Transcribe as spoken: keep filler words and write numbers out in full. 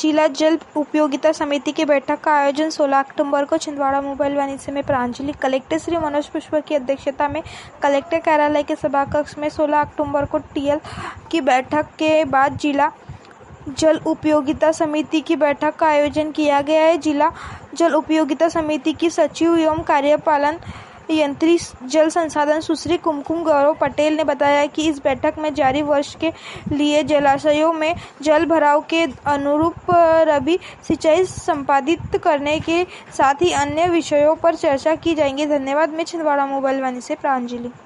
जिला जल उपयोगिता समिति की बैठक का आयोजन सोलह अक्टूबर को छिंदवाड़ा मोबाइल वाणिज्य में प्रांजलि कलेक्टर श्री मनोज पुष्प की अध्यक्षता में कलेक्टर कार्यालय के सभाकक्ष में सोलह अक्टूबर को टीएल की बैठक के बाद जिला जल उपयोगिता समिति की बैठक का आयोजन किया गया है। जिला जल उपयोगिता समिति की सचिव एवं कार्यपालन यंत्री जल संसाधन सुश्री कुमकुम गौरव पटेल ने बताया कि इस बैठक में जारी वर्ष के लिए जलाशयों में जल भराव के अनुरूप रबी सिंचाई संपादित करने के साथ ही अन्य विषयों पर चर्चा की जाएगी। धन्यवाद। मैं छिंदवाड़ा मोबाइल वाणी से प्रांजलि।